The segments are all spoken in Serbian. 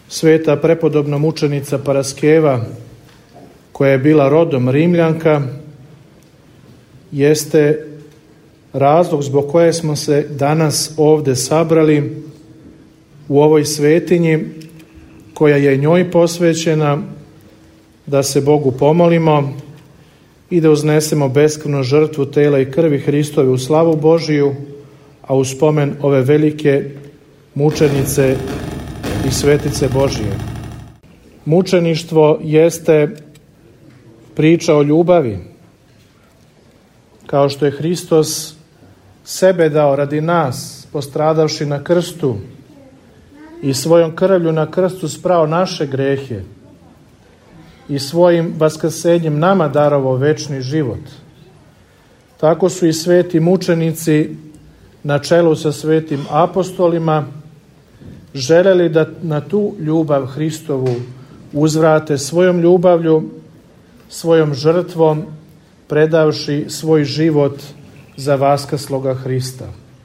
Sveta prepodobna mučenica Paraskeva, koja je bila rodom Rimljanka, jeste razlog zbog koje smo se danas ovdje sabrali u ovoj svetinji koja je njoj posvećena, da se Bogu pomolimo i da uznesemo beskrvnu žrtvu tela i krvi Hristove u slavu Božiju, a u spomen ove velike mučenice i svetice Božije. Mučeništvo jeste priča o ljubavi. Kao što je Hristos sebe dao radi nas, postradavši na krstu i svojom krvlju na krstu sprao naše grehe i svojim vaskrsenjem nama darovao večni život. Tako su i sveti mučenici na čelu sa svetim apostolima želeli da na tu ljubav Hristovu uzvrate svojom ljubavlju, svojom žrtvom, predavši svoj život za vaskrsloga Hrista.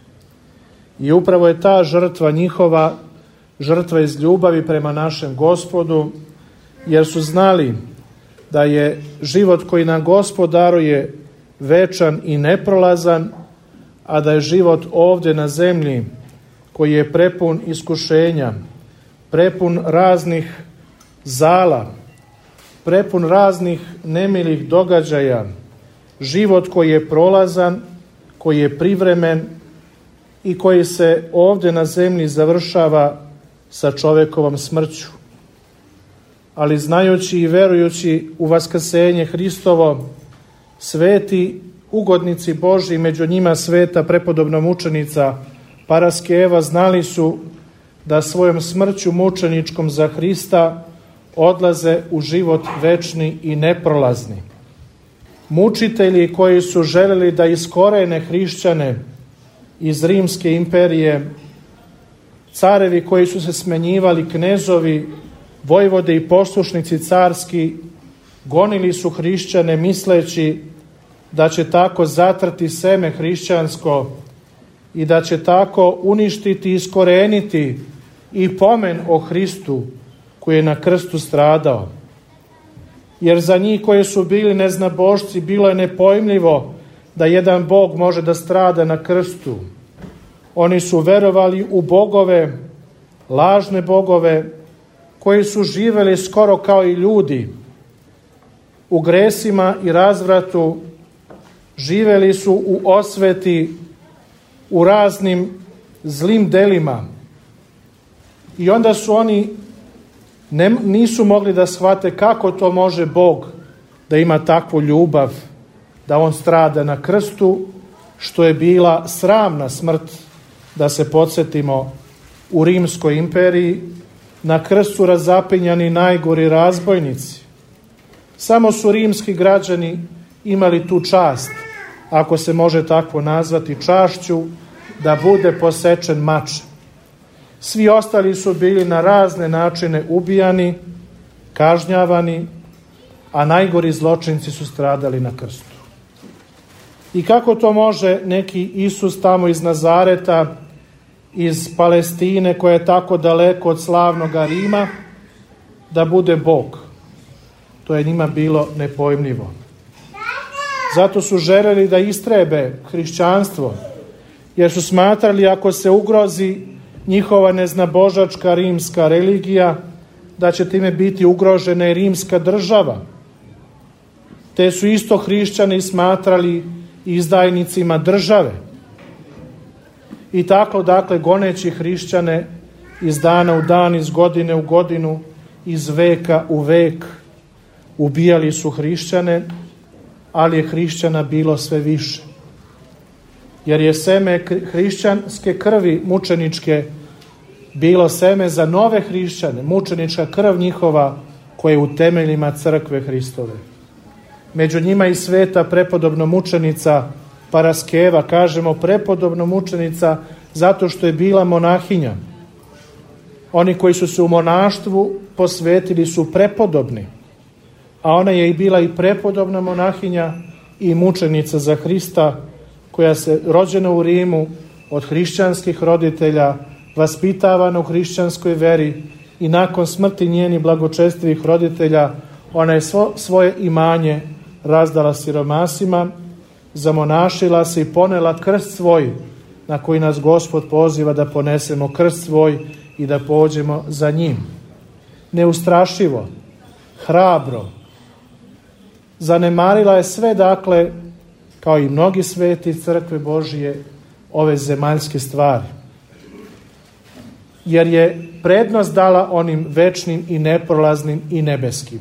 I upravo je ta žrtva njihova, žrtva iz ljubavi prema našem Gospodu, jer su znali da je život koji nam Gospod daruje večan i neprolazan, a da je život ovdje na zemlji koji je prepun iskušenja, prepun raznih zala, prepun raznih nemilih događaja, život koji je prolazan, koji je privremen i koji se ovdje na zemlji završava sa čovjekovom smrću. Ali znajući i verujući u vaskrsenje Hristovo, sveti ugodnici Božji, među njima sveta prepodobna mučenica Paraskeva, znali su da svojom smrću mučeničkom za Hrista odlaze u život večni i neprolazni. Mučitelji koji su želeli da iskorene hrišćane iz Rimske imperije, carevi koji su se smenjivali, knezovi, vojvode i poslušnici carski, gonili su hrišćane misleći da će tako zatrti seme hrišćansko i da će tako uništiti i iskoreniti i pomen o Hristu koji je na krstu stradao. Jer za njih koji su bili neznabošci bilo je nepojmljivo da jedan Bog može da strada na krstu. Oni su verovali u bogove, lažne bogove, koji su živeli skoro kao i ljudi. U gresima i razvratu živeli su u osveti, u raznim zlim delima. I onda su oni nisu mogli da shvate kako to može Bog da ima takvu ljubav, da on strada na krstu, što je bila sramna smrt, da se podsjetimo, u Rimskoj imperiji. Na krstu razapinjani najgori razbojnici. Samo su rimski građani imali tu čast, ako se može tako nazvati čašću, da bude posečen mač. Svi ostali su bili na razne načine ubijani, kažnjavani, a najgori zločinci su stradali na krstu. I kako to može neki Isus tamo iz Nazareta, iz Palestine, koja je tako daleko od slavnoga Rima, da bude Bog? To je njima bilo nepojmljivo. Zato su želeli da istrebe hrišćanstvo, jer su smatrali ako se ugrozi njihova neznabožačka rimska religija, da će time biti ugrožena i rimska država. Te su isto hrišćani smatrali izdajnicima države. I tako, dakle, goneći hrišćane iz dana u dan, iz godine u godinu, iz veka u vek, ubijali su hrišćane, ali je hrišćana bilo sve više. Jer je seme hrišćanske krvi mučeničke bilo seme za nove hrišćane, mučenička krv njihova koja je u temeljima crkve Hristove. Među njima i sveta prepodobna mučenica Paraskeva, kažemo prepodobna mučenica zato što je bila monahinja. Oni koji su se u monaštvu posvetili su prepodobni, a ona je i bila i prepodobna monahinja i mučenica za Hrista, koja se rođena u Rimu od hrišćanskih roditelja, vaspitavana u hrišćanskoj veri i nakon smrti njenih blagočestivih roditelja ona je svoje imanje razdala siromasima, zamonašila se i ponela krst svoj, na koji nas Gospod poziva da ponesemo krst svoj i da pođemo za njim. Neustrašivo, hrabro, zanemarila je sve, dakle, kao i mnogi sveti crkve Božije, ove zemaljske stvari. Jer je prednost dala onim večnim i neprolaznim i nebeskim.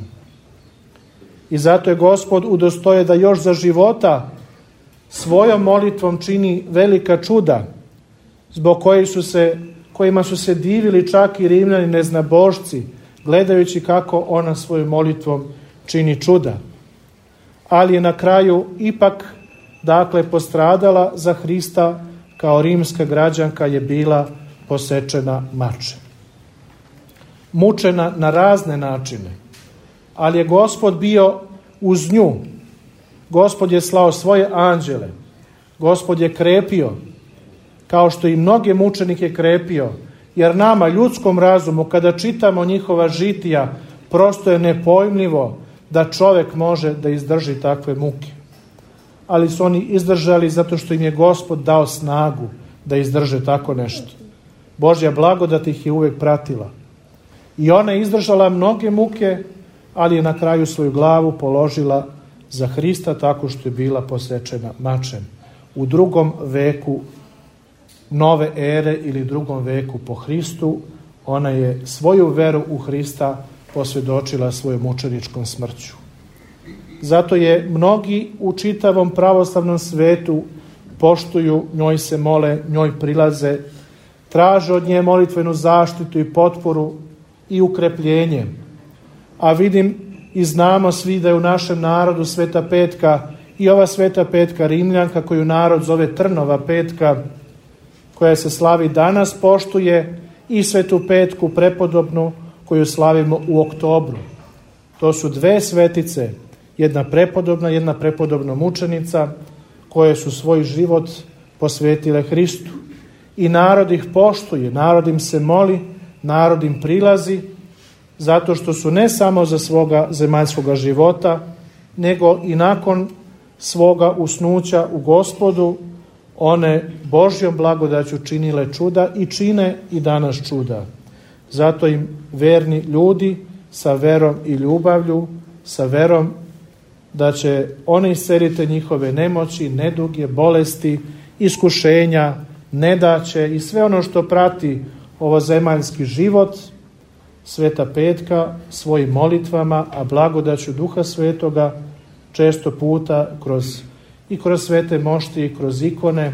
I zato je Gospod udostoje da još za života svojom molitvom čini velika čuda, zbog kojima su se divili čak i Rimljani neznabošci, gledajući kako ona svojom molitvom čini čuda. Ali je na kraju ipak, dakle, postradala za Hrista, kao rimska građanka je bila posečena mačem. Mučena na razne načine, ali je Gospod bio uz nju. Gospod je slao svoje anđele. Gospod je krepio, kao što i mnoge mučenike krepio, jer nama, ljudskom razumu, kada čitamo njihova žitija, prosto je nepojmljivo da čovjek može da izdrži takve muke. Ali su oni izdržali zato što im je Gospod dao snagu da izdrže tako nešto. Božja blagodat ih je uvijek pratila. I ona je izdržala mnoge muke, ali je na kraju svoju glavu položila za Hrista tako što je bila posečena mačem. U 2. veku nove ere ili 2. veku po Hristu, ona je svoju veru u Hrista posvjedočila svojom mučeničkom smrću. Zato je mnogi u čitavom pravoslavnom svetu poštuju, njoj se mole, njoj prilaze, traže od nje molitvenu zaštitu i potporu i ukrepljenje. A vidim i znamo svi da je u našem narodu Sveta Petka i ova Sveta Petka Rimljanka, koju narod zove Trnova petka, koja se slavi danas, poštuje i Svetu Petku prepodobnu, koju slavimo u oktobru. To su 2 svetice, jedna prepodobna, jedna prepodobna mučenica, koje su svoj život posvetile Hristu. I narod ih poštuje, narod im se moli, narod im prilazi, zato što su ne samo za svoga zemaljskoga života, nego i nakon svoga usnuća u Gospodu, one Božjom blagodaću činile čuda i čine i danas čuda. Zato im verni ljudi sa verom i ljubavlju, sa verom da će one isceliti njihove nemoći, neduge, bolesti, iskušenja, nedaće i sve ono što prati ovozemaljski život, Sveta Petka svojim molitvama, a blagodaću Duha Svetoga često puta kroz svete mošti i kroz ikone,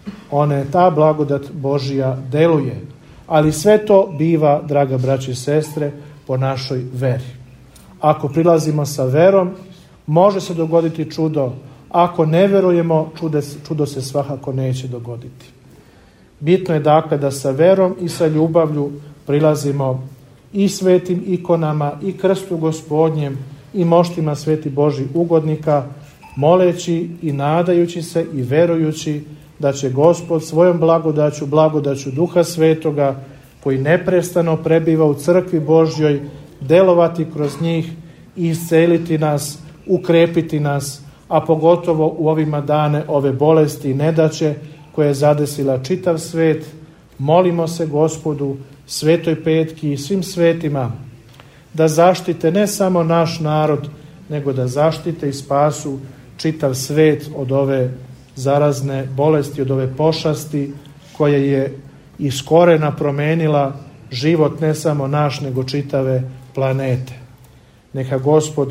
ta blagodat Božja deluje. Ali sve to biva, draga braći i sestre, po našoj veri. Ako prilazimo sa verom, može se dogoditi čudo. Ako ne verujemo, čudo se svakako neće dogoditi. Bitno je dakle da sa verom i sa ljubavlju prilazimo i svetim ikonama i krstu Gospodnjem i moštima sveti Božji ugodnika, moleći i nadajući se i verujući da će Gospod svojom blagodaću Duha Svetoga, koji neprestano prebiva u crkvi Božjoj, delovati kroz njih i isceliti nas, ukrepiti nas, a pogotovo u ovima dane ove bolesti i nedaće koje je zadesila čitav svet. Molimo se Gospodu, Svetoj Petki i svim svetima da zaštite ne samo naš narod, nego da zaštite i spasu čitav svet od ove zarazne bolesti, od ove pošasti koja je iz korena promenila život ne samo naš, nego čitave planete. Neka Gospod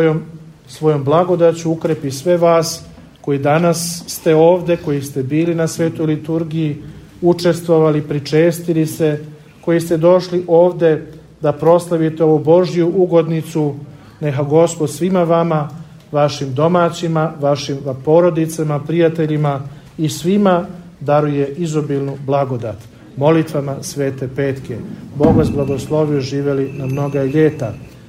svojom blagodaću ukrepi sve vas koji danas ste ovde, koji ste bili na svetoj liturgiji, učestvovali, pričestili se, koji ste došli ovde da proslavite ovu Božju ugodnicu. Neka Gospod svima vama, vašim domaćima, vašim porodicama, prijateljima i svima daruje izobilnu blagodat. Molitvama Svete Petke. Bog vas blagoslovio, živeli na mnoga ljeta.